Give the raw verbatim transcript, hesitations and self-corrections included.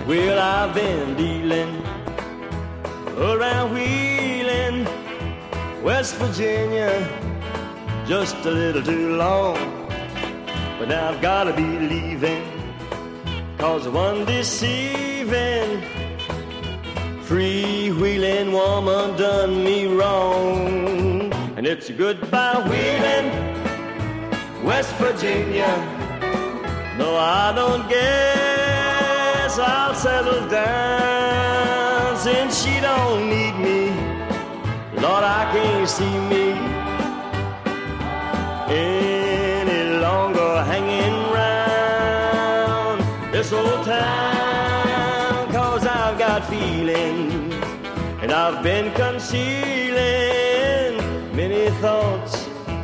Well, I've been dealing around Wheeling, West Virginia, just a little too long. But now I've gotta be leaving, 'cause the one deceiving, freewheeling woman done me wrong. And it's a goodbye Wheeling, West Virginia. No, I don't guess I'll settle down, since she don't need me. Lord, I can't see me any longer hanging round this old town, 'cause I've got feelings and I've been concealed